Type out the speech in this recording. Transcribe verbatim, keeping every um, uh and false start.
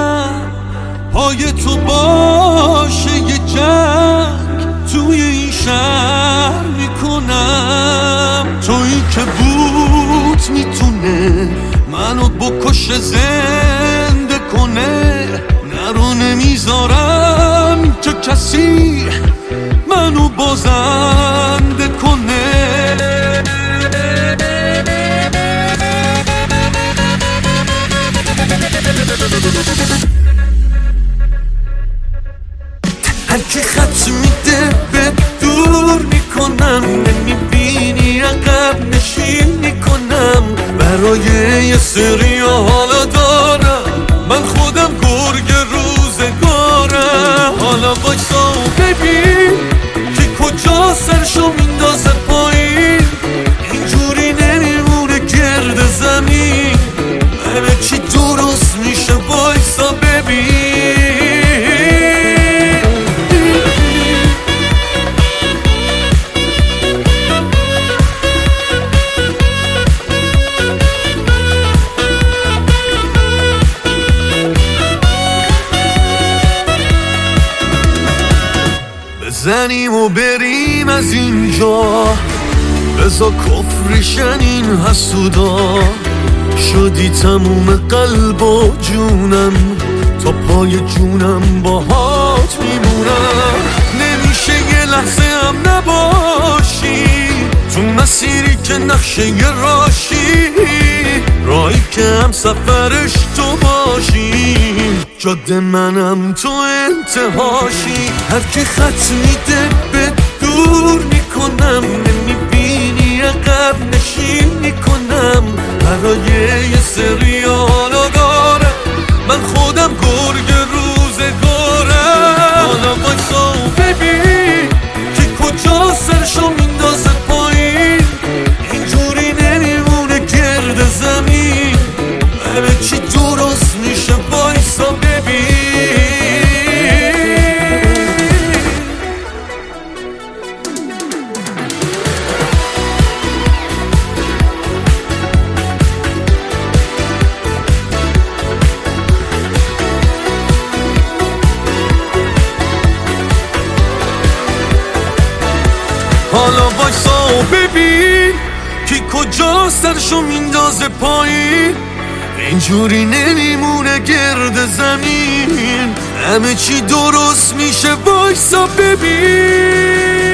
میکنم پای تو باشه یه جنگ توی این شهر میکنم. تویی که بود میتونه منو بکشه زنده کنه، نرو نمیذارم که کسی منو بازنده کنه. هر کی خط میده به دور میکنم، نمیبینی عقب نشین میکنم. برای یه سری حالا دارم من خودم گرگ روزگارم. حالا وایسا و ببین که کجا سرشو میندازه پایین، اینجوری نمیمونه گرد زمین. همه چی درست میشه، وایسا ببین. بزنیم و بریم از اینجا، بزا کفرشن این حسودا. شدی تموم قلب و جونم، تا پای جونم باهات میمونم. نمیشه یه لحظه هم نباشی تو مسیری که نقشه یه راشی، راهی که هم سفرش تو باشی، جاده منم تو انتهاشی. هر کی خط میده به دور میکنم، نمیبینی عقب نشین میکنم. برای یه سری حالا دارم من خودم گرگ روزگارم. حالا وایسا و ببین که کجا سرشو میندازه پایین، اینجوری نمیمونه گرد زمین. همه چی درست میشه، وایسا ببین. حالا وایسا و ببین که کجا سرشو میندازه پایین، اینجوری نمیمونه گرد زمین. همه چی درست میشه، وایسا ببین.